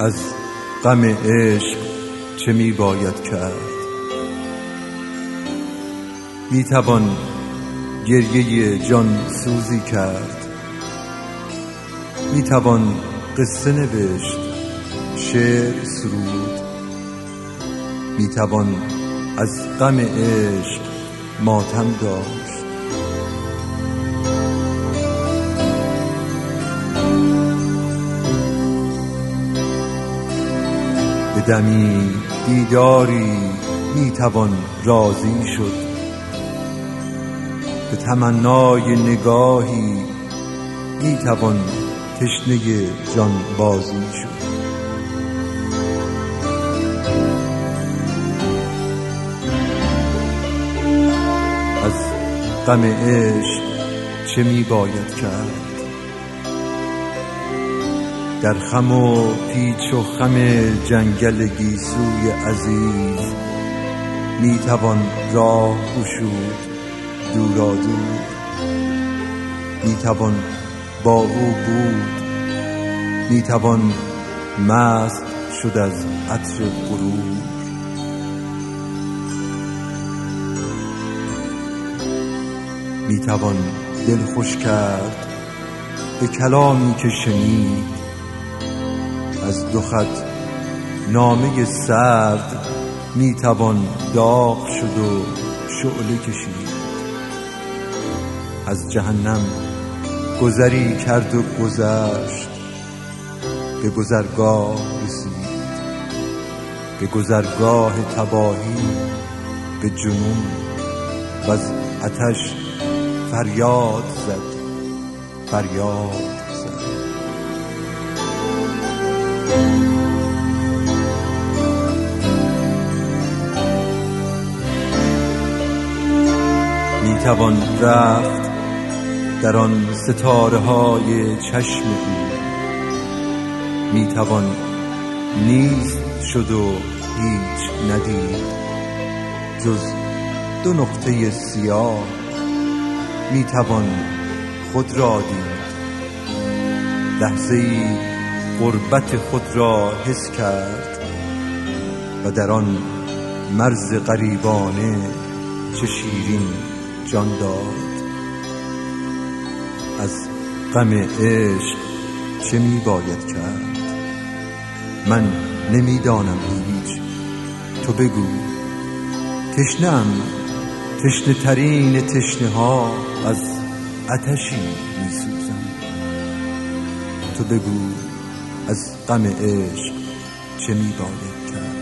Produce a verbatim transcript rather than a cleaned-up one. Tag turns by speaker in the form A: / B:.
A: از غم عشق چه می باید کرد؟ می توان گریه جان سوزی کرد، می توان قصه نوشت، شعر سرود، می توان از غم عشق ماتم داشت. به دمی دیداری می توان راضی شد، به تمنای نگاهی می توان تشنه جان بازی شد. از غم عشق چه می باید کرد؟ در خم و پیچ و خم جنگل گیسوی عزیز می توان راه گشود دورا دور، می توان با او بود، می توان مست شد از عطر غرور. می توان دل خوش کرد به کلامی که شنید، از دو خط نامه سرد می توان داغ شد و شعله کشید. از جهنم گذری کرد و گذشت، به گذرگاه رسید، به گذرگاه تباهی، به جنون و از آتش فریاد زد، فریاد زد. می توان رفت در آن ستاره های چشم او، می توان نیست شد و هیچ ندید جز دو نقطه سیاه. می توان خود را دید، لحظه‌ای غربت خود را حس کرد و در آن مرز غریبانه چه شیرین جان داد. از غم عشق چه می باید کرد؟ من نمیدانم هیچ، تو بگو. تشنه‌ام، تشنه ترین تشنه ها، از آتشی می سوزم. تو بگو از غم عشق چه می باید کرد؟